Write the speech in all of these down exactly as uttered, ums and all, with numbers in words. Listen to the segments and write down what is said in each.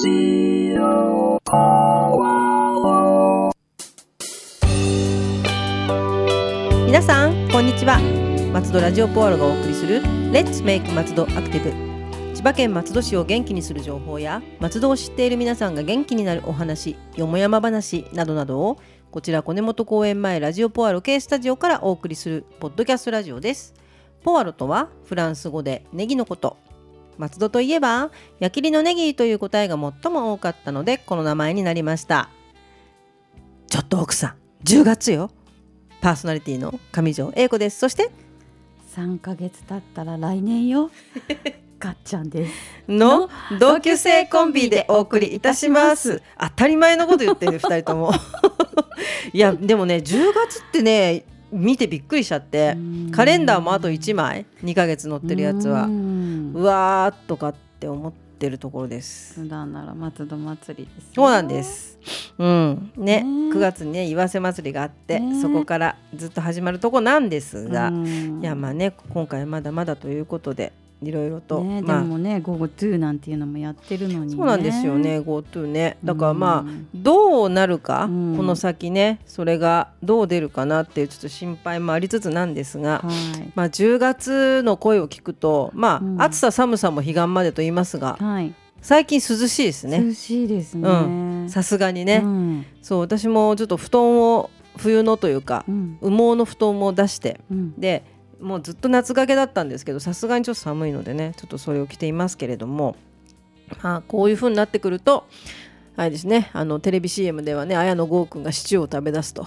ジオポアロ。 皆さんこんにちは。松戸ラジオポアロがお送りする Let's Make 松戸アクティブ。千葉県松戸市を元気にする情報や松戸を知っている皆さんが元気になるお話、よもやま話などなどをこちら小根本公園前ラジオポアロ系スタジオからお送りするポッドキャストラジオです。ポアロとはフランス語でネギのこと。松戸といえば矢切のネギという答えが最も多かったのでこの名前になりました。ちょっと奥さん、じゅうがつよ。パーソナリティの上条英子です。そしてさんかげつ経ったら来年よかっちゃんですの同級生コンビでお送りいたします。当たり前のこと言ってるふたりともいやでもねじゅうがつってね見てびっくりしちゃって、カレンダーもあといちまいにかげつ載ってるやつは う, うわーとかって思ってるところです。 普段なら松戸祭りですよ。 そうなんです、うんね、 ねくがつにね岩瀬祭りがあって、ね、そこからずっと始まるとこなんですが、いやまあね今回まだまだということでいろいろと、 ねまあ、 でもね GoTo なんていうのもやってるのにね。 そうなんですよね GoTo ね。だからまあ、うん、どうなるか、うん、この先ねそれがどう出るかなっていうちょっと心配もありつつなんですが、はい、まあ、じゅうがつの声を聞くとまあ、うん、暑さ寒さも彼岸までと言いますが、はい、最近涼しいですね。 涼しいですね、 さすがにね、うん、そう私もちょっと布団を冬のというか、うん、羽毛の布団も出して、うん、でもうずっと夏掛けだったんですけどさすがにちょっと寒いのでねちょっとそれを着ていますけれども、まあ、こういう風になってくるとあれですね、あのテレビ シーエム ではね綾野剛くんがシチューを食べ出すと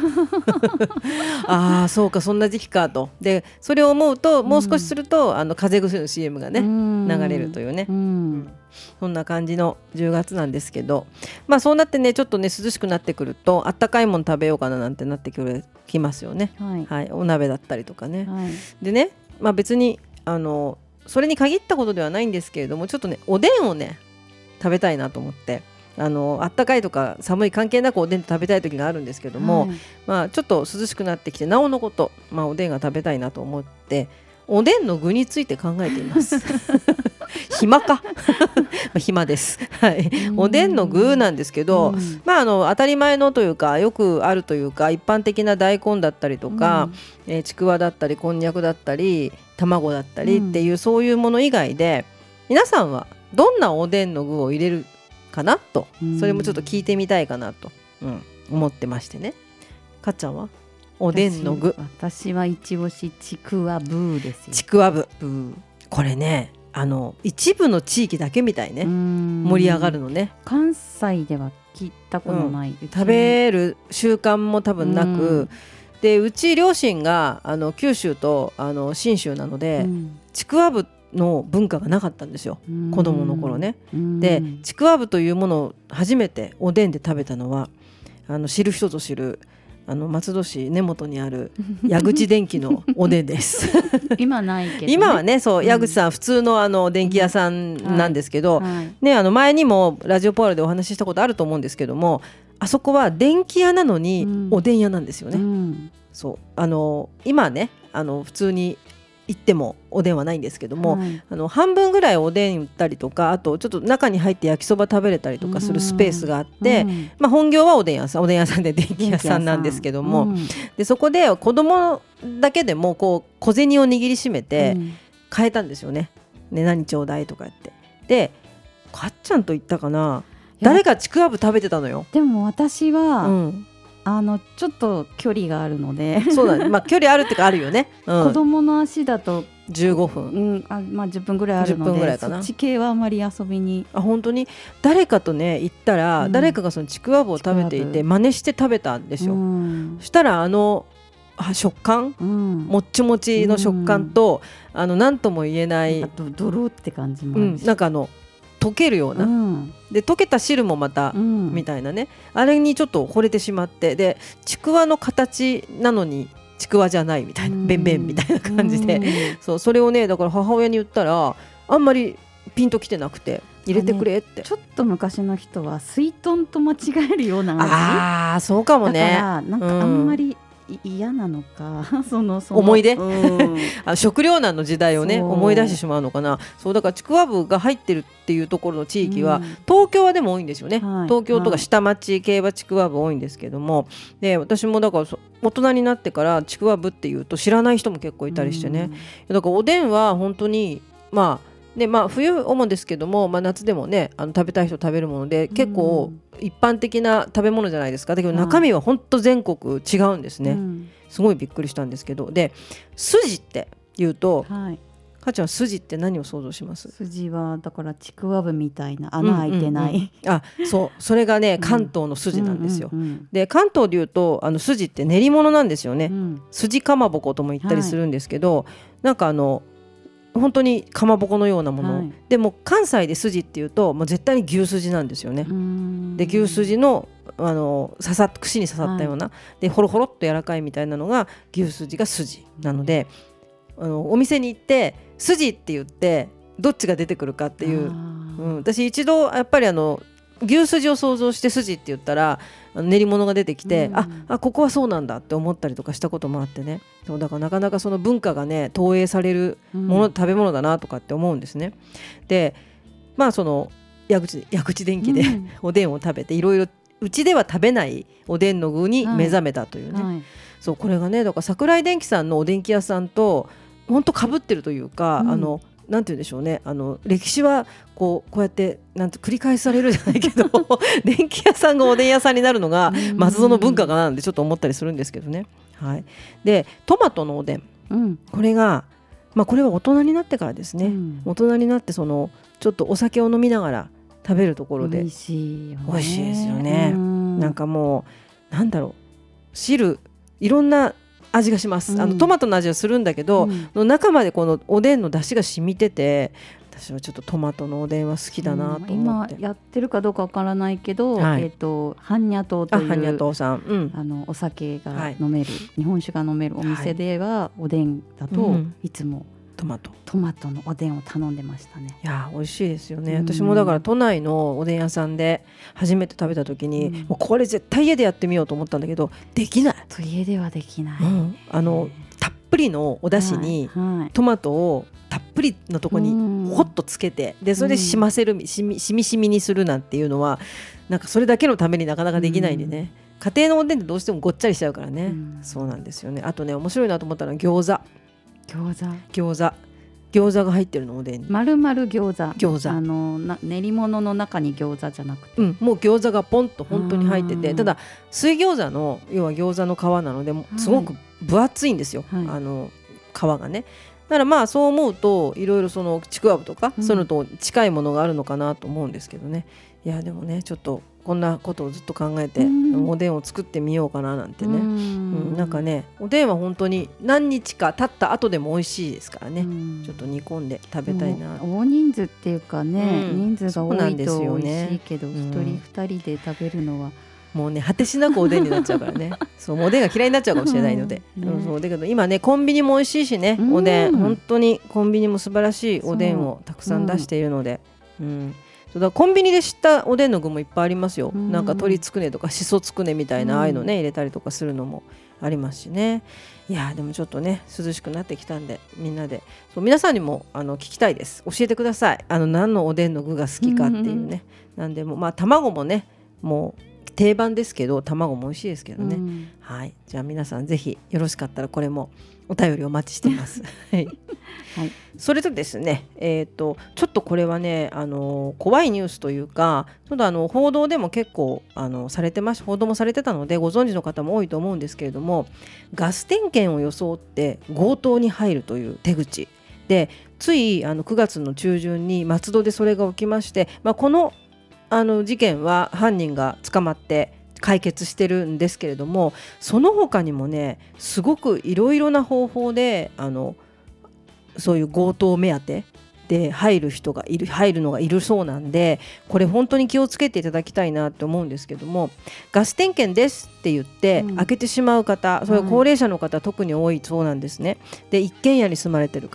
ああそうかそんな時期かと。でそれを思うともう少しすると、うん、あの風邪薬の シーエム がね流れるというね、うんうん、そんな感じのじゅうがつなんですけど、まあそうなってねちょっとね涼しくなってくるとあったかいもの食べようかななんてなってくるきますよね、はいはい、お鍋だったりとかね、はい、でね、まあ、別にあのそれに限ったことではないんですけれどもちょっとねおでんをね食べたいなと思ってあのあったかいとか寒い関係なくおでん食べたい時があるんですけども、はい、まあ、ちょっと涼しくなってきてなおのこと、まあ、おでんが食べたいなと思っておでんの具について考えています暇か暇です、はい、おでんの具なんですけど、まあ、あの当たり前のというかよくあるというか一般的な大根だったりとか、えー、ちくわだったりこんにゃくだったり卵だったりっていう、うん、そういうもの以外で皆さんはどんなおでんの具を入れるかなと、それもちょっと聞いてみたいかなと、うん、思ってましてね。かっちゃんはおでんの具。 私, 私は一押しちくわぶですよ。 ちくわぶ、これねあの一部の地域だけみたいね盛り上がるのね。 関西では聞いたことない、 うん、食べる習慣も多分なく、でうち両親があの九州とあの信州なので、ちくわぶの文化がなかったんですよ子供の頃ね。でちくわぶというものを初めておでんで食べたのはあの知る人ぞ知るあの松戸市根本にある矢口電機のおでんです今ないけど、ね、 今はねそう、うん、矢口さん普通のあの電気屋さんなんですけど、はいはいね、あの前にもラジオポアロでお話ししたことあると思うんですけどもあそこは電気屋なのにおでん屋なんですよね、うん、そうあの今ねあの普通に行ってもおでんはないんですけども、はい、あの半分ぐらいおでん売ったりとかあとちょっと中に入って焼きそば食べれたりとかするスペースがあって、うん、まあ、本業はおでん屋さんおでん屋さんで電気屋さんなんですけども、うん、でそこで子供だけでもこう小銭を握りしめて買えたんですよね、うん、ね何ちょうだいとか言ってでかっちゃんと言ったかな誰かちくわぶ食べてたのよ。 でも私は、うんあのちょっと距離があるのでそうだね、まあ、距離あるっていうかあるよね、うん、 子供の足だとじゅうごふん、 うんあまあ、じゅっぷんぐらいあるのでじゅっぷんぐらいかな。そっち系はあまり遊びにあ本当に誰かとね行ったら、うん、誰かがそのちくわぶを食べていて真似して食べたんですよ、うん、そしたらあのあ食感、うん、もっちもちの食感と、うん、あの何とも言えないドロって感じもあるし、 うん、なんかあの溶けるような、うん、で溶けた汁もまた、うん、みたいなねあれにちょっと惚れてしまってでちくわの形なのにちくわじゃないみたいな、うん、べんべんみたいな感じで、うん、そうそれをねだから母親に言ったらあんまりピンときてなくて入れてくれって、ね、 ちょっと昔の人はすいとんと間違えるような味あーそうかもねだからなんかあんまり嫌なのかそのその思い出、 うん、 あ食糧難の時代をねそう思い出してしまうのかな。そうだからちくわぶが入ってるっていうところの地域は、 うん、 東京はでも多いんですよね、 はい、 東京とか下町競馬ちくわぶ多いんですけども、で私もだから大人になってからちくわぶっていうと知らない人も結構いたりしてね、うん、だからおでんは本当にまあでまあ、冬主ですけども、まあ、夏でもねあの食べたい人食べるもので結構一般的な食べ物じゃないですか。だけど中身は本当全国違うんですね、うん、すごいびっくりしたんですけど、で筋って言うと、はい、かちゃん筋って何を想像します？ 筋はだからちくわぶみたいな穴開いてない、うんうんうん、あそうそれがね関東の筋なんですよ、うんうんうん、で関東で言うとあの筋って練り物なんですよね、うん、筋かまぼことも言ったりするんですけど、はい、なんかあの本当にかまぼこのようなもの、はい、でも関西で筋っていうともう絶対に牛筋なんですよね。で牛筋の、あの刺さ串に刺さったような、はい、でホロホロっと柔らかいみたいなのが牛筋が筋なので、あのお店に行って筋って言ってどっちが出てくるかっていう、うん、私一度やっぱりあの牛筋を想像して筋って言ったら練り物が出てきて、うん、あ, あここはそうなんだって思ったりとかしたこともあってね。そうだからなかなかその文化がね投影されるもの、うん、食べ物だなとかって思うんですね。でまあその矢口、矢口電機で、うん、おでんを食べていろいろうちでは食べないおでんの具に目覚めたというね、はいはい、そうこれがねだから桜井電機さんのおでんき屋さんと本当被ってるというか、うん、あのなんて言うんでしょうね、あの歴史はこう、こうやってなんて繰り返されるじゃないけど電気屋さんがおでん屋さんになるのが松戸の文化かななんてちょっと思ったりするんですけどね、はい、でトマトのおでん、うん、これが、まあ、これは大人になってからですね、うん、大人になってそのちょっとお酒を飲みながら食べるところで美味しいよね、美味しいですよね、うん、なんかもうなんだろう汁いろんな味がします、うん、あのトマトの味はするんだけど、うん、中までこのおでんの出汁が染みてて私はちょっとトマトのおでんは好きだなと思って、うん、今やってるかどうかわからないけど、はいえー、と般若島という般若島さん、うん、 あのお酒が飲める、はい、日本酒が飲めるお店では、はい、おでんだと、うん、いつもトマトトマトのおでんを頼んでましたね。 いや美味しいですよね、うん、私もだから都内のおでん屋さんで初めて食べた時に、うん、もうこれ絶対家でやってみようと思ったんだけどできない。 と家ではできない、 うん、あのたっぷりのお出汁に、はいはい、トマトをたっぷりのとこにほっとつけて、でそれでしませる、うん、しみしみしみにするなんていうのはなんかそれだけのためになかなかできないんでね、うん、家庭のおでんってどうしてもごっちゃりしちゃうからね、うん、そうなんですよね。あとね面白いなと思ったのは餃子餃子餃子餃子が入ってるのおでんに丸々餃子餃子あのな練り物の中に餃子じゃなくて、 うん、もう餃子がポンと本当に入ってて、ただ水餃子の要は餃子の皮なのですごく分厚いんですよ、はい、あの皮がね。だからまあそう思うといろいろそのちくわぶとか、うん、そういうのと近いものがあるのかなと思うんですけどね。いやでもねちょっとこんなことをずっと考えて、うん、おでんを作ってみようかななんてね、うんうん、なんかねおでんは本当に何日か経った後でも美味しいですからね、うん、ちょっと煮込んで食べたいな。 大人数っていうかね、うん、人数が多いと美味しいけど一、ね、人二人で食べるのはもうね果てしなくおでんになっちゃうからねそうおでんが嫌いになっちゃうかもしれないので、うんね、そうだけど今ねコンビニも美味しいしね、うん、おでん本当にコンビニも素晴らしいおでんをたくさん出しているので、うんうんそうだコンビニで知ったおでんの具もいっぱいありますよ、うん、なんか鶏つくねとかしそつくねみたいな、うん、ああいうのね入れたりとかするのもありますしね。いやでもちょっとね涼しくなってきたんでみんなでそう皆さんにもあの聞きたいです。教えてください。あの何のおでんの具が好きかっていうね、うん、なんでもまあ卵もねもう定番ですけど卵も美味しいですけどね、うん、はいじゃあ皆さんぜひよろしかったらこれもお便りお待ちしてますはい、はい、それとですね、えーと、ちょっとこれはねあの怖いニュースというかちょっとあの報道でも結構あのされてまし報道もされてたのでご存知の方も多いと思うんですけれども、ガス点検を装って強盗に入るという手口でついあのくがつの中旬に松戸でそれが起きまして、まあ、このあの事件は犯人が捕まって解決してるんですけれども、その他にもねすごくいろいろな方法であのそういう強盗目当てで入る人がいる入るのがいるそうなんで、これ本当に気をつけていただきたいなと思うんですけども、ガス点検ですって言って開けてしまう方、うん、それは高齢者の方、はい、特に多いそうなんですね。で一軒家に住まれてる方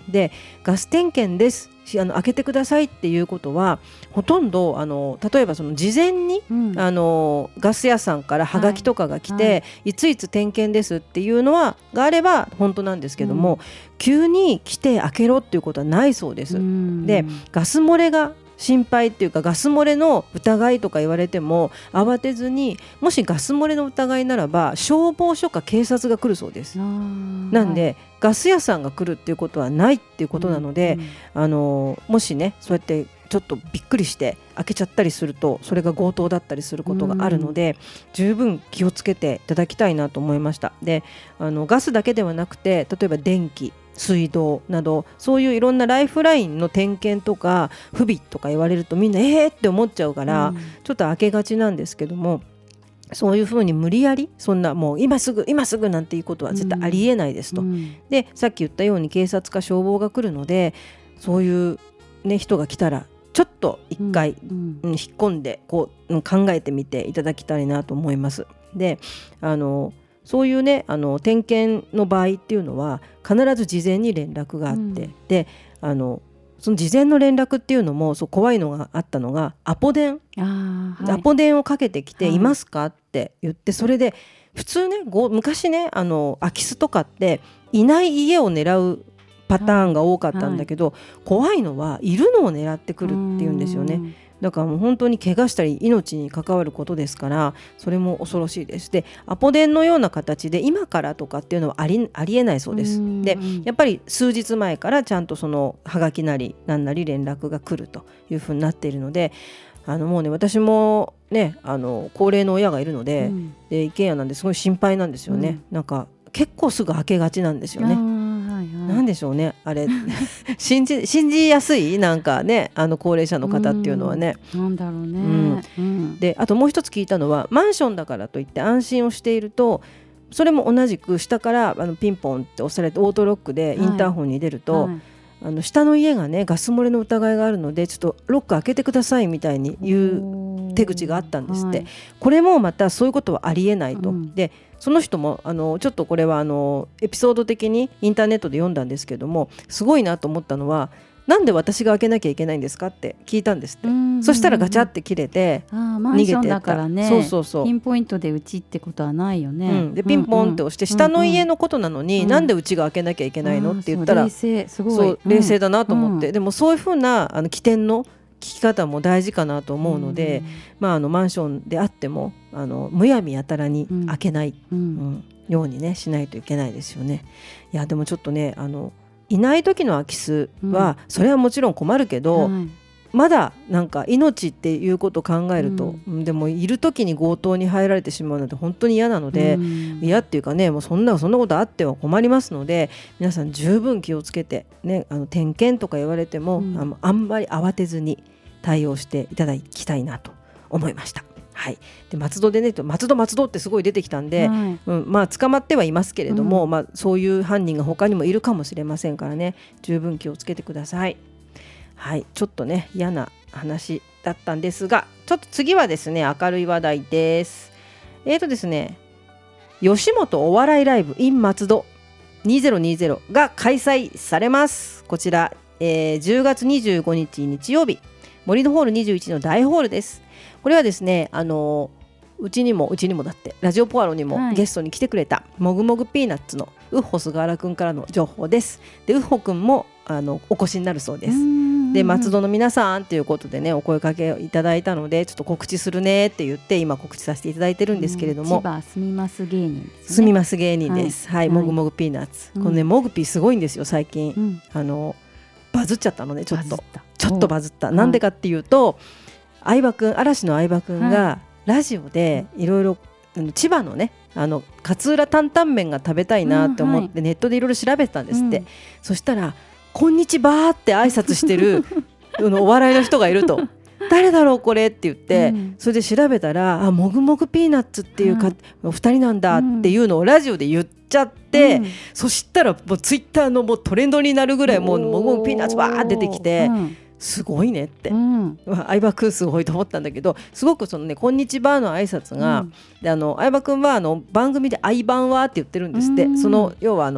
でガス点検ですあの開けてくださいっていうことはほとんどあの例えばその事前に、うん、あのガス屋さんからハガキとかが来て、はいはい、いついつ点検ですっていうのはがあれば本当なんですけども、うん、急に来て開けろっていうことはないそうです。うん、でガス漏れが心配っていうかガス漏れの疑いとか言われても慌てずに、もしガス漏れの疑いならば消防署か警察が来るそうです。なんで、はい、ガス屋さんが来るっていうことはないっていうことなので、うんうん、あのもしねそうやってちょっとびっくりして開けちゃったりするとそれが強盗だったりすることがあるので、うん、十分気をつけていただきたいなと思いました。であのガスだけではなくて例えば電気水道などそういういろんなライフラインの点検とか不備とか言われるとみんなえーって思っちゃうから、うん、ちょっと開けがちなんですけども、そういうふうに無理やりそんなもう今すぐ今すぐなんていうことは絶対ありえないですと、うん、でさっき言ったように警察か消防が来るのでそういう、ね、人が来たらちょっと一回、うんうん、引っ込んでこう考えてみていただきたいなと思います。であのそういうねあの点検の場合っていうのは必ず事前に連絡があって、うん、であのその事前の連絡っていうのもそう怖いのがあったのがアポ電あ、はい、アポ電をかけてきて、はい、いますかって言ってそれで普通ねご昔ねあの空き巣とかっていない家を狙うパターンが多かったんだけど、はい、怖いのはいるのを狙ってくるっていうんですよね。だからもう本当に怪我したり命に関わることですからそれも恐ろしいです。でアポ電のような形で今からとかっていうのはあり、ありえないそうです。でやっぱり数日前からちゃんとそのハガキなり何なり連絡が来るというふうになっているので、あのもうね私もねあの高齢の親がいるので、うん、で一軒家なんですごい心配なんですよね、うん、なんか結構すぐ開けがちなんですよね。なんでしょうねあれ信じ、信じやすいなんかねあの高齢者の方っていうのはね、 うん、なんだろうね、 うんうん、であともう一つ聞いたのはマンションだからといって安心をしているとそれも同じく下からあのピンポンって押されてオートロックでインターホンに出ると、はいはい、あの下の家がねガス漏れの疑いがあるのでちょっとロック開けてくださいみたいに言う手口があったんですって、はい、これもまたそういうことはありえないと、うん、でその人もあのちょっとこれはあのエピソード的にインターネットで読んだんですけどもすごいなと思ったのはなんで私が開けなきゃいけないんですかって聞いたんですって。そしたらガチャって切れて逃げてった。マンションだからねそうそうそうピンポイントでうちってことはないよね、うん、でピンポンって押して下の家のことなのに、うんうん、なんでうちが開けなきゃいけないのって言ったら、うん、冷静すごいそう冷静だなと思って、うん、でもそういうふうなあの起点の聞き方も大事かなと思うので、うんまあ、あのマンションであってもあのむやみやたらに開けない、うんうん、ようにねしないといけないですよね。いやでもちょっとねあのいない時の空き巣は、うん、それはもちろん困るけど、はい、まだなんか命っていうことを考えると、うん、でもいる時に強盗に入られてしまうので本当に嫌なので、うん、嫌っていうかねもうそんなそんなことあっては困りますので皆さん十分気をつけて、ね、あの点検とか言われても、うん、あのあんまり慌てずに対応していただきたいなと思いました。はい、で松戸でね松戸松戸ってすごい出てきたんで、はいうんまあ、捕まってはいますけれども、うんまあ、そういう犯人が他にもいるかもしれませんからね十分気をつけてください。はい、ちょっとね嫌な話だったんですがちょっと次はですね明るい話題です。えーとですね吉本お笑いライブ in 松戸にせんにじゅうが開催されます。こちら、えー、じゅうがつにじゅうごにち日曜日森のホールにじゅういちの大ホールです。これはですねあのうちにもうちにもだってラジオポアロにもゲストに来てくれた、はい、もぐもぐピーナッツのウッホ菅原くんからの情報です。でウッホくんもあのお越しになるそうです。で松戸の皆さんということでねお声かけいただいたのでちょっと告知するねって言って今告知させていただいてるんですけれども、 千葉住みます芸人ですね。 住みます芸人です。はい、はい、もぐもぐピーナッツ、うん、このねもぐピーすごいんですよ最近、うん、あのバズっちゃったのねちょっとちょっとバズったなんでかっていうと相葉くん嵐の相葉くんがラジオでいろいろ千葉のねあの勝浦担々麺が食べたいなって思ってネットでいろいろ調べてたんですって、うん、そしたらこんにちはって挨拶してるお笑いの人がいると誰だろうこれって言って、うん、それで調べたらあもぐもぐピーナッツっていうか、うん、ふたりなんだっていうのをラジオで言っちゃって、うん、そしたらもうツイッターのもうトレンドになるぐらいもうもぐもぐピーナッツわー出てきて、うんすごいねって、うん、相葉くんすごいと思ったんだけどすごくそのねこんにちはの挨拶が、うん、であの相葉くんはあの番組で相番はって言ってるんですって、うん、その要はあの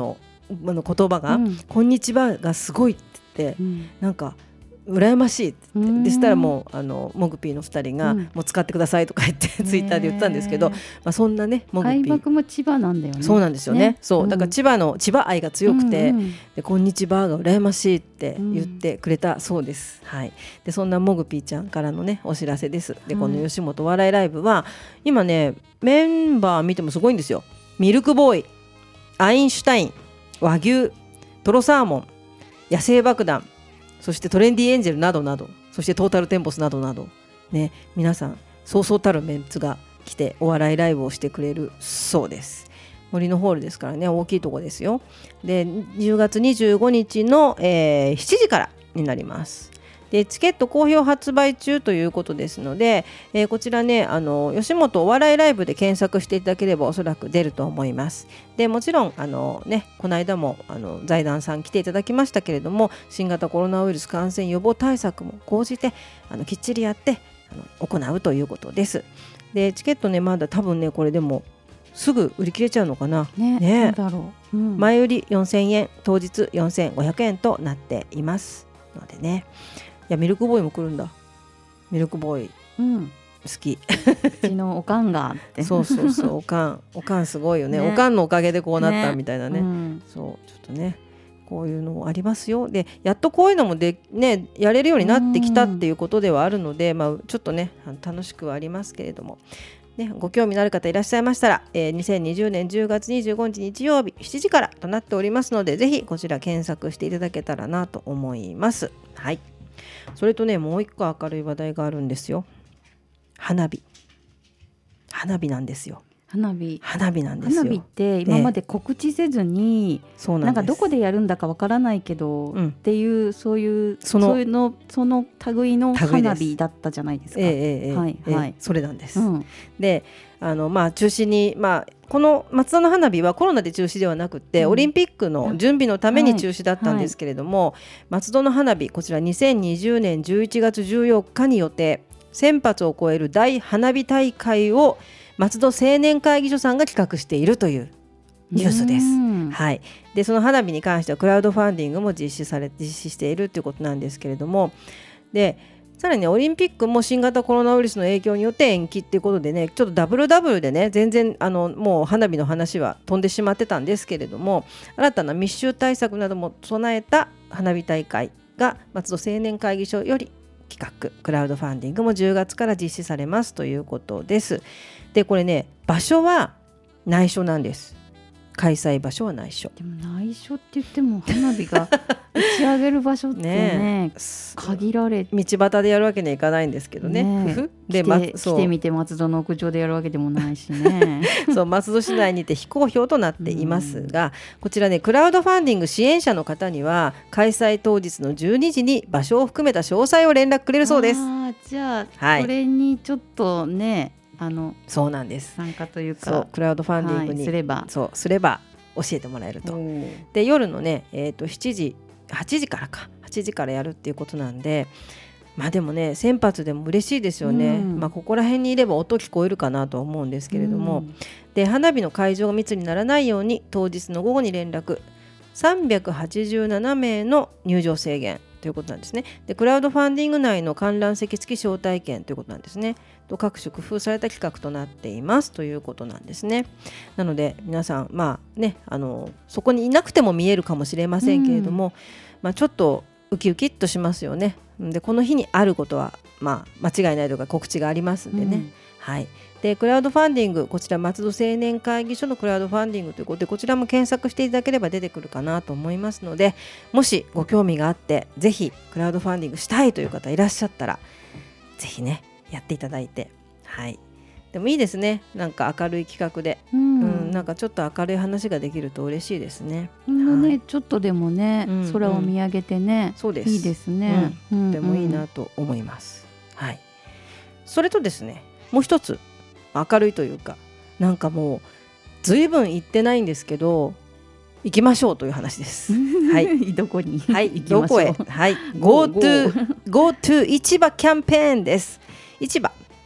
あの言葉が、 うん、 こんにちはがすごいって言って、うん、なんか羨ましいって言ってでしたらもうあのモグピーのふたりが、うん、もう使ってくださいとか言ってツイッターで言ったんですけど、まあ、そんなねモグピー開幕も千葉なんだよね。 そうなんですよ ね, ねそうだから千葉の千葉愛が強くて、うんうん、でこんにちはが羨ましいって言ってくれたそうです、うんはい、でそんなモグピーちゃんからのねお知らせです。でこの吉本笑いライブは今ねメンバー見てもすごいんですよ。ミルクボーイ、アインシュタイン、和牛、トロサーモン、野生爆弾、そしてトレンディエンジェルなどなど、そしてトータルテンボスなどなど、ね、皆さんそうそうたるメンツが来てお笑いライブをしてくれるそうです。森のホールですからね、大きいとこですよ。でじゅうがつにじゅうごにちの、えー、しちじからになります。でチケット好評発売中ということですので、えー、こちらねあの吉本お笑いライブで検索していただければおそらく出ると思います。でもちろんあの、ね、この間もあの財団さん来ていただきましたけれども、新型コロナウイルス感染予防対策も講じてあのきっちりやってあの行うということです。でチケットねまだ多分ねこれでもすぐ売り切れちゃうのかな、 ねね、どうだろう、うん、 前売りよんせんえん、当日よんせんごひゃくえんとなっていますのでね。いやミルクボーイも来るんだ。ミルクボーイ、うん、好き。 うちのおかんがってそうそうそうおかんおかんすごいよ ね, ねおかんのおかげでこうなったみたいな ね, ね、うん、そうちょっとねこういうのもありますよ。でやっとこういうのもで、ね、やれるようになってきたっていうことではあるので、まあ、ちょっとね楽しくはありますけれども、ね、ご興味のある方いらっしゃいましたら、えー、にせんにじゅうねんじゅうがつにじゅうごにち日曜日しちじからとなっておりますので、ぜひこちら検索していただけたらなと思います。はい、それとねもう一個明るい話題があるんですよ。花火花火なんですよ。 花火花火なんですよ。 花火って今まで告知せずに、 えー、そうなんかどこでやるんだかわからないけど、うん、っていうそういうそのそういうのその類の花火だったじゃないですか。 えーえーはいえーはい、 それなんです、 うん、 であの、まあ、中止に、まあ、この松戸の花火はコロナで中止ではなくて、うん、オリンピックの準備のために中止だったんですけれども、はいはい、松戸の花火こちらにせんにじゅうねんじゅういちがつじゅうよっかに予定、せんぱつを超える大花火大会を松戸青年会議所さんが企画しているというニュースです。はい、でその花火に関してはクラウドファンディングも実施され実施しているということなんですけれども、でさらに、ね、オリンピックも新型コロナウイルスの影響によって延期っていうことでね、ちょっとダブルダブルでね全然あのもう花火の話は飛んでしまってたんですけれども、新たな密集対策なども備えた花火大会が松戸青年会議所より企画、クラウドファンディングもじゅうがつから実施されますということです。でこれね場所は内緒なんです。開催場所は内緒。 でも内緒って言っても花火が打ち上げる場所って ね, ね限られ道端でやるわけにはいかないんですけどね。 ねで、来て、来てみて松戸の屋上でやるわけでもないしねそう松戸市内にて非公表となっていますが、うん、こちらねクラウドファンディング支援者の方には開催当日のじゅうにじに場所を含めた詳細を連絡くれるそうです。 あじゃあ、はい、これにちょっとねあのそうなんです。 参加というかそうクラウドファンディングに、 はい、すればそうすれば教えてもらえると。で夜のね、えー、としちじはちじからかはちじからやるっていうことなんで、まあでもね先発でも嬉しいですよね、うんまあ、ここら辺にいれば音聞こえるかなと思うんですけれども、うん、で花火の会場が密にならないように当日の午後に連絡、さんびゃくはちじゅうななめいの入場制限ということなんですね。でクラウドファンディング内の観覧席付き招待券ということなんですね。と各種工夫された企画となっていますということなんですね。なので皆さん、まあね、あのそこにいなくても見えるかもしれませんけれども、うんまあ、ちょっとウキウキっとしますよね。でこの日にあることは、まあ、間違いないとか告知がありますんでね、うんはい、でクラウドファンディングこちら松戸青年会議所のクラウドファンディングということでこちらも検索していただければ出てくるかなと思いますので、もしご興味があってぜひクラウドファンディングしたいという方いらっしゃったらぜひねやっていただいて、はい、でもいいですね。なんか明るい企画で、うんうん、なんかちょっと明るい話ができると嬉しいですね。 もうね、はい、ちょっとでもね、うん、空を見上げてね、 そうです、 いいですね、 うんうん、でもいいなと思います、はい、それとですねもう一つ明るいというかなんかもうずいぶん行ってないんですけど行きましょうという話です。はい、 どこに、 はい、どこへ、はい、GoTo Go to 市場キャンペーンです。市場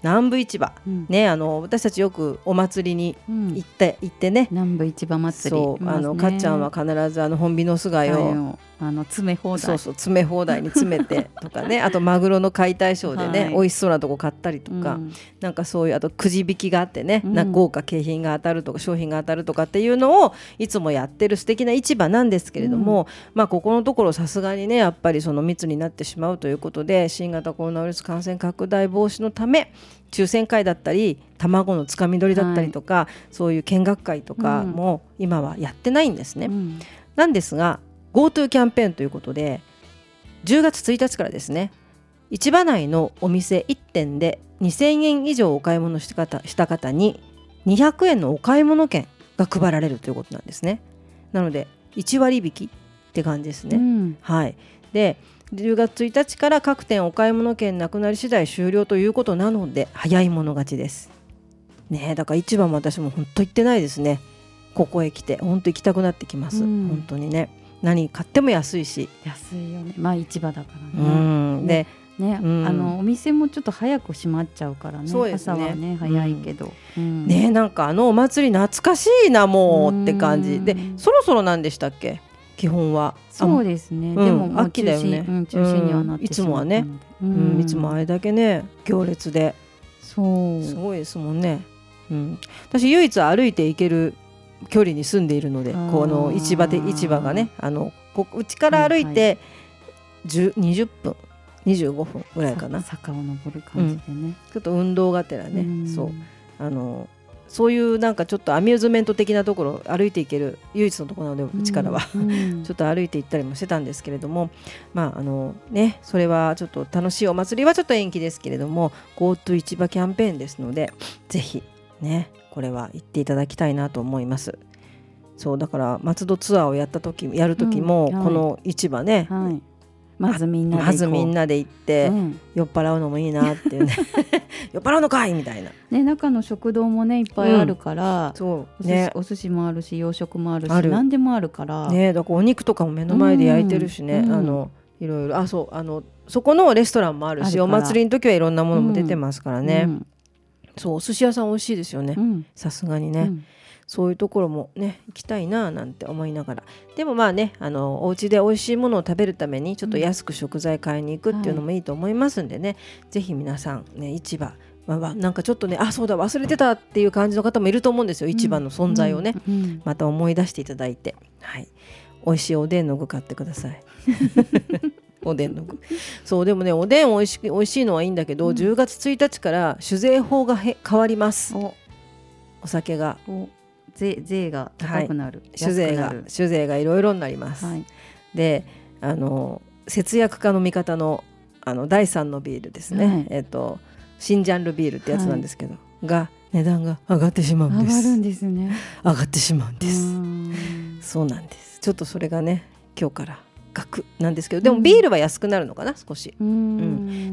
南部市場、 うんね、あの私たちよくお祭りに行って、うん、行ってね、 南部市場祭り、 そう、あのかっちゃんは必ずあの本美の巣貝をあの詰め放題、 そうそう詰め放題に詰めてとかねあとマグロの解体ショーでね、はい、美味しそうなとこ買ったりとか、うん、なんかそういうあとくじ引きがあってね、うん、なんか豪華景品が当たるとか商品が当たるとかっていうのをいつもやってる素敵な市場なんですけれども、うん、まあここのところさすがにねやっぱりその密になってしまうということで新型コロナウイルス感染拡大防止のため抽選会だったり卵のつかみ取りだったりとか、はい、そういう見学会とかも今はやってないんですね、うん、なんですが GoTo キャンペーンということでじゅうがつついたちからですね市場内のお店いってんでにせんえん以上お買い物した方、した方ににひゃくえんのお買い物券が配られるということなんですね。なのでいちわり引きって感じですね、うん、はい。でじゅうがつついたちから各店お買い物券なくなり次第終了ということなので早い者勝ちですね。だから市場も私も本当行ってないですね。ここへ来て本当行きたくなってきます、うん、本当にね何買っても安いし安いよね。まあ市場だからね、 うんでね、うん、あのお店もちょっと早く閉まっちゃうからね。 そうですね、 朝はね早いけど、 うんうん、ねなんかあのお祭り懐かしいなもうって感じでそろそろなんでしたっけ基本は。 そうですね、うん、でももう秋だよね、 うん、中止にはなってしまったので、 いつもはね、うんうん、いつもあれだけね行列でそうすごいですもんね、うん、私唯一歩いて行ける距離に住んでいるのでこの市場で市場がねあのこうちから歩いてにじゅっぷんにじゅうごふんぐらいかな坂を登る感じでね、うん、 ちょっと運動がてらね、うん、そうあのそういうなんかちょっとアミューズメント的なところ歩いていける唯一のところなのでうちからは、うん、ちょっと歩いて行ったりもしてたんですけれどもまああのねそれはちょっと楽しいお祭りはちょっと延期ですけれども GoTo 市場キャンペーンですのでぜひねこれは行っていただきたいなと思います。そうだから松戸ツアーをやった時やる時も、うんはい、この市場ね、はい、 まずみんなでまずみんなで行って、うん、酔っ払うのもいいなっていうね酔っ払うのかいみたいな、 ね、中の食堂もねいっぱいあるから、うんそうね、 お寿司もあるし洋食もあるし何でもあるから、 ね、だからお肉とかも目の前で焼いてるしね、うん、あのいろいろあそうあのそこのレストランもあるしお祭りの時はいろんなものも出てますからね、うん、そうお寿司屋さん美味しいですよねさすがにね、うんそういうところもね行きたいななんて思いながらでもまあねあのお家で美味しいものを食べるためにちょっと安く食材買いに行くっていうのもいいと思いますんでね、はい、ぜひ皆さんね市場、まあ、なんかちょっとねあそうだ忘れてたっていう感じの方もいると思うんですよ、うん、市場の存在をね、うんうん、また思い出していただいて、はい、美味しいおでんの具買ってくださいおでんの具そうでもねおでん美味しい、美味しいのはいいんだけど、うん、じゅうがつついたちから酒税法がへ変わります。 お, お酒がお税, 税が高くなる、 はい、酒税が酒税がいろいろになります、はい、であの節約家の味方 の, あのだいさんのビールですね、はいえー、と新ジャンルビールってやつなんですけど、はい、が値段が上がってしまうんです。 上がるんですね。 上がってしまうんです。そうなんです。ちょっとそれがね今日から額なんですけどでもビールは安くなるのかな少し、うんうん、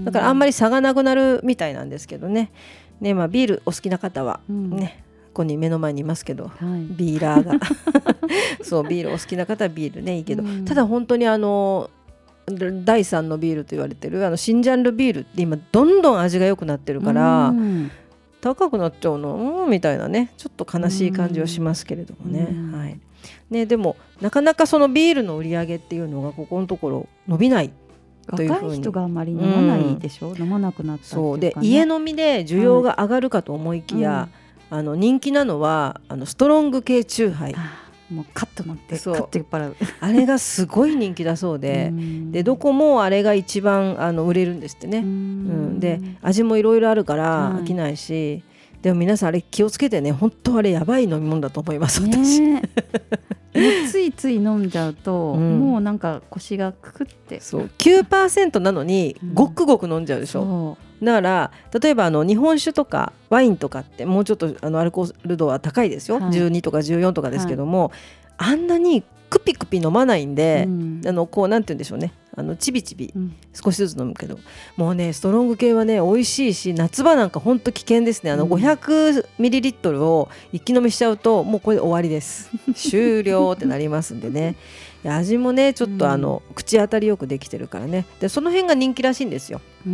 だからあんまり差がなくなるみたいなんですけどね、ねまあ、ビールお好きな方はね、うんここに目の前にいますけど、はい、ビーラーがそうビールお好きな方はビールねいいけど、うん、ただ本当にあのだいさんのビールと言われてるあの新ジャンルビールって今どんどん味が良くなってるから、うん、高くなっちゃうの、うん、みたいなねちょっと悲しい感じはしますけれどもね、うんはいね、でもなかなかそのビールの売り上げっていうのがここのところ伸びないというふうに若い人があまり飲まないでしょ、うん、飲まなくなったっていうか、ね、 そうで家飲みで需要が上がるかと思いきや、はいうん、あの人気なのはあのストロング系チューハイ、 もうカッと乗ってカッと酔っ払うあれがすごい人気だそうででどこもあれが一番あの売れるんですってね、うん、で味もいろいろあるから飽きないし、はい、でも皆さんあれ気をつけてね本当あれやばい飲み物だと思います私、ね、 ついつい飲んじゃうと、うん、もうなんか腰がククってそう きゅうパーセント なのにごくごく飲んじゃうでしょ、うんだから例えばあの日本酒とかワインとかってもうちょっとあのアルコール度は高いですよ、はい、じゅうにとかじゅうよんとかですけども、はい、あんなにクピクピ飲まないんで、うん、あのこうなんて言うんでしょうねあのちびちび少しずつ飲むけど、うん、もうねストロング系はね美味しいし、夏場なんかほんと危険ですね。あの ごひゃくミリリットル を一気飲みしちゃうともうこれで終わりです終了ってなりますんでね味もねちょっとあの、うん、口当たりよくできてるからね、でその辺が人気らしいんですよ、うん、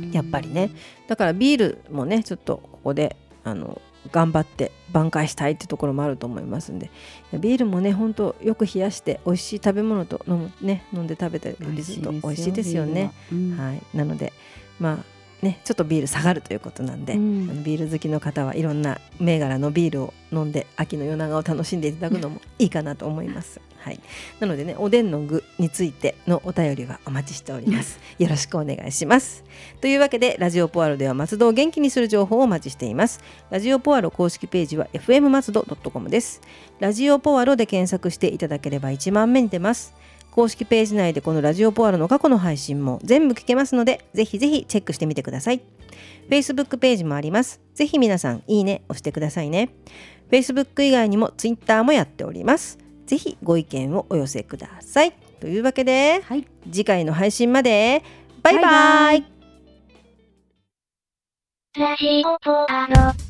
やっぱりね。だからビールもねちょっとここであの頑張って挽回したいってところもあると思いますんで、ビールもねほんとよく冷やして美味しい食べ物と飲む、ね、飲んで食べたりすると美味しいですよね、うん、はい、なのでまあねちょっとビール下がるということなんで、うん、ビール好きの方はいろんな銘柄のビールを飲んで秋の夜長を楽しんでいただくのもいいかなと思いますはい、なのでねおでんの具についてのお便りはお待ちしておりますよろしくお願いします。というわけでラジオポアロでは松戸を元気にする情報をお待ちしています。ラジオポアロ公式ページは エフエム 松戸 ドットコム です。ラジオポアロで検索していただければいちまんめに出ます。公式ページ内でこのラジオポアロの過去の配信も全部聞けますので、ぜひぜひチェックしてみてください。 Facebook ページもあります。ぜひ皆さんいいね押してくださいね。 Facebook 以外にも Twitter もやっております。ぜひご意見をお寄せください。というわけで、はい、次回の配信までバイバイ。 ラジオポアロ。